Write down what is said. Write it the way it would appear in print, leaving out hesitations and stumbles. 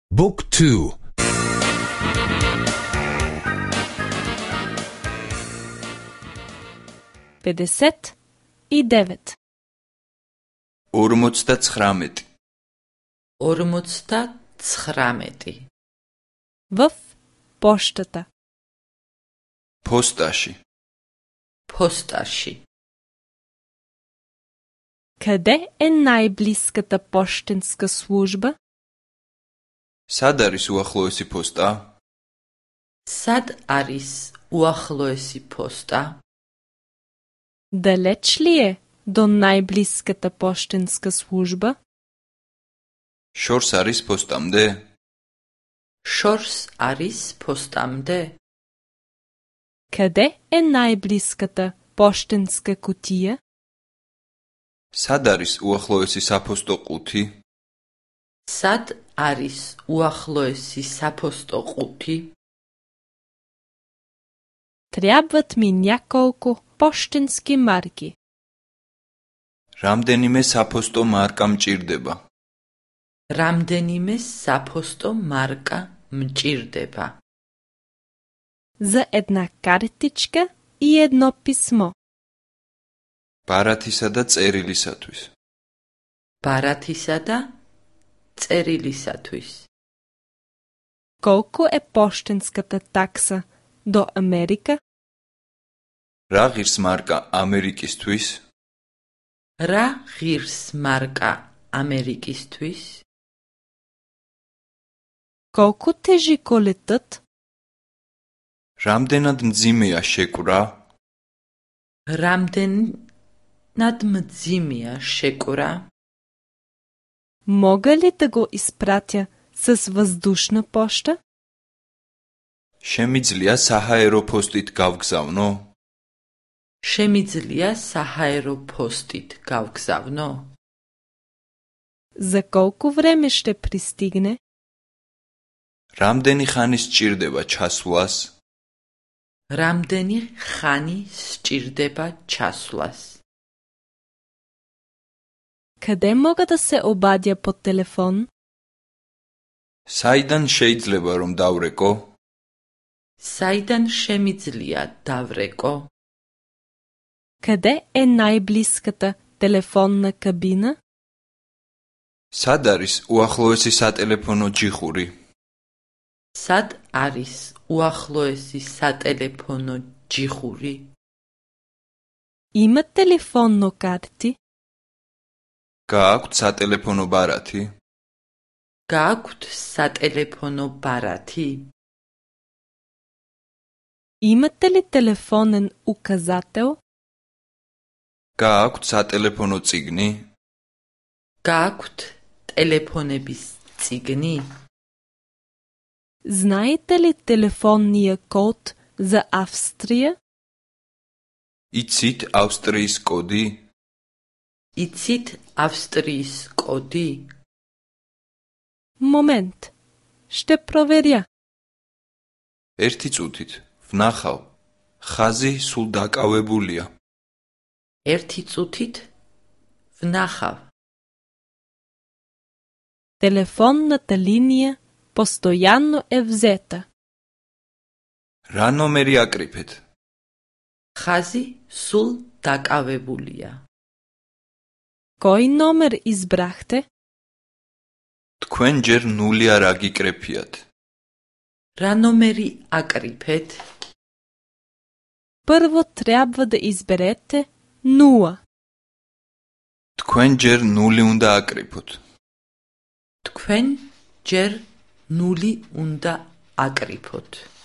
Book 2. 59. 59. 59. В почтата. Postashi. Посташи. Къде е най-близката пощенска служба? Სად არის უახლოესი პოსტა? Сад არის უახლოესი პოსტა? Далеч ли е до най-близката пощенска служба? შორს არის პოსტამდე? შორს არის პოსტამდე? Къде е най-близката пощенска кутия? სად არის უახლოესი საფოსტო ყუთი? სად არის უახლოესი საფოსტო ყუთი? Трябват ми няколко пощенски марки. რამდენიმე საფოსტო მარკა მჭირდება. რამდენიმე საფოსტო მარკა მჭირდება. За една картичка и едно писмо. ბარათისა და წერილისათვის. ბარათისა და წერილისათვის. Колко е пощенската такса до Америка? რა ღირს მარკა ამერიკისთვის? რა ღირს მარკა ამერიკისთვის? Колко тежи колетът? რამდენად მძიმეა შეკვრა? რამდენად მძიმეა შეკვრა? Мога ли да го изпратя с въздушна поща? შემიძლია საჰაერო ფოსტით გავგზავნო? შემიძლია საჰაერო ფოსტით გავგზავნო? За колко време ще пристигне? რამდენი ხანი სჭირდება ჩასვლას? რამდენი ხანი სჭირდება ჩასვლას? Къде мога да се обадя по телефон? საიდან შეიძლება რომ დავრეკო? საიდან შემიძლია დავრეკო? Къде е най-близката телефонна кабина? სად არის უახლოესი სატელეფონო ჯიხური? სად არის უახლოესი სატელეფონო ჯიხური? Имате ли фонно карти? გააქვთ სატელეფონო ბარათი? გააქვთ სატელეფონო ბარათი? Имате ли телефонен указател? გააქვთ სატელეფონო წიგნი? გააქვთ ტელეფონების წიგნი? Знаете ли телефонния код за Австрия? იცით ავსტრიის კოდი? იცით ავსტრიის კოდი? Момент. Ще проверя. ერთი წუთით, ვნახავ. ხაზი სულ დაკავებულია. ერთი წუთით ვნახავ. Телефонната линия постоянно е взета. რა ნომერი აკრიფეთ? ხაზი სულ დაკავებულია. Кой номер избрахте? თქვენ ჯერ 0 არ აგიკრეფიათ. რა ნომერი აკრიფეთ? Първо трябва да изберете 0. თქვენ ჯერ 0 უნდა აკრიფოთ. თქვენ ჯერ 0 უნდა აკრიფოთ.